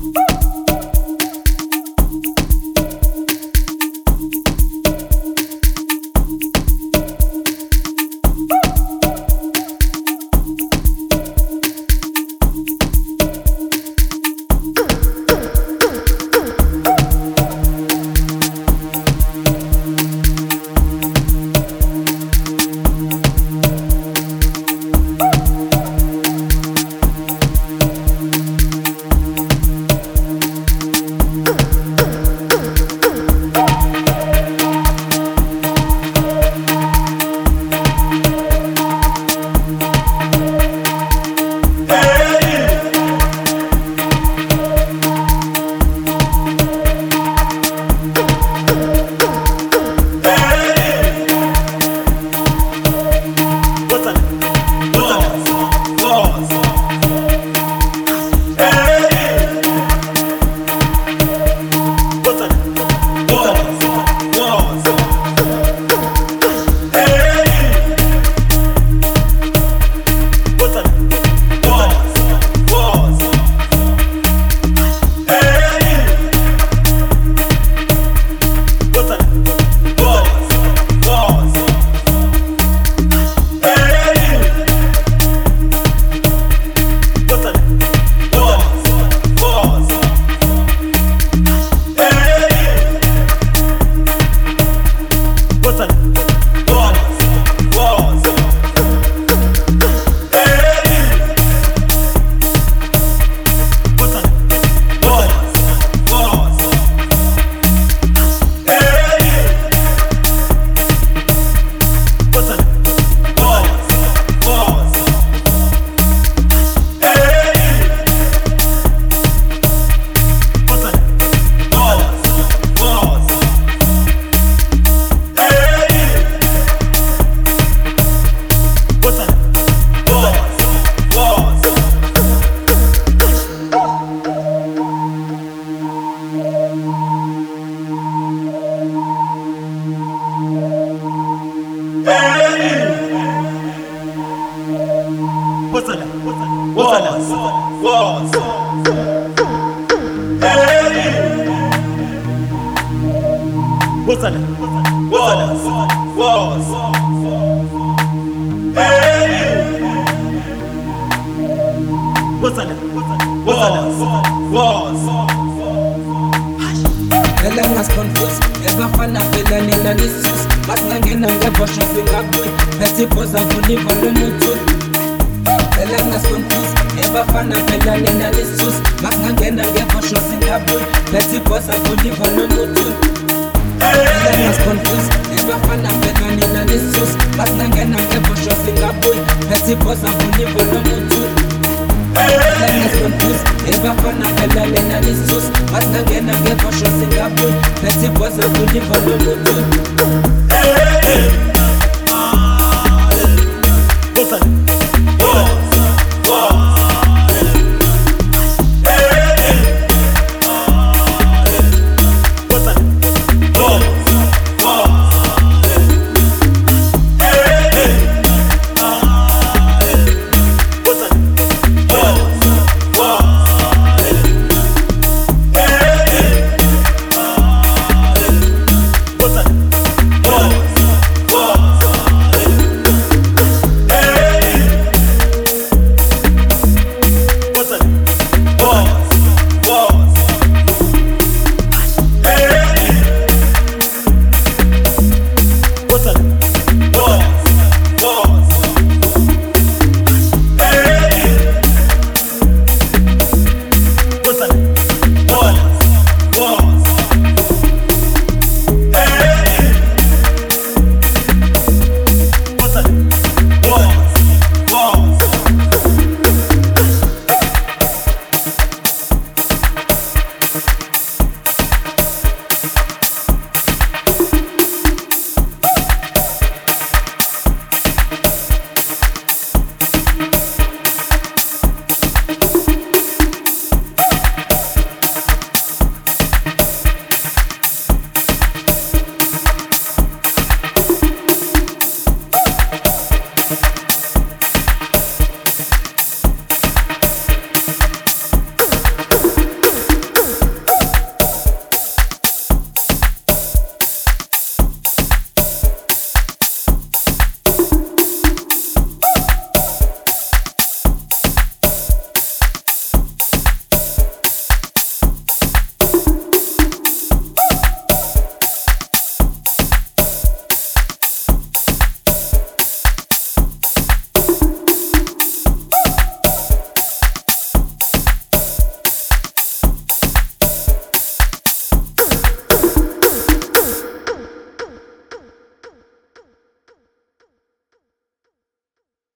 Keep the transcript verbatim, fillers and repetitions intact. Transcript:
Elengas confused, ever fan a feeling in the distance. Mas nangen ang ever shopping up boy. Petty pose a bully for the mutu. Elengas confused, ever fan a feeling in the distance. Mas nangen ang ever shopping up boy. Petty pose a bully for the mutu. Elengas confused, ever fan a feeling in the distance. Mas nangen ang ever shopping up boy. Petty pose a bully for the mutu. Elengas confused, ever fan a feeling in the distance. Mas nangen ang ever shopping up boy. Petty pose a bully for the mutu.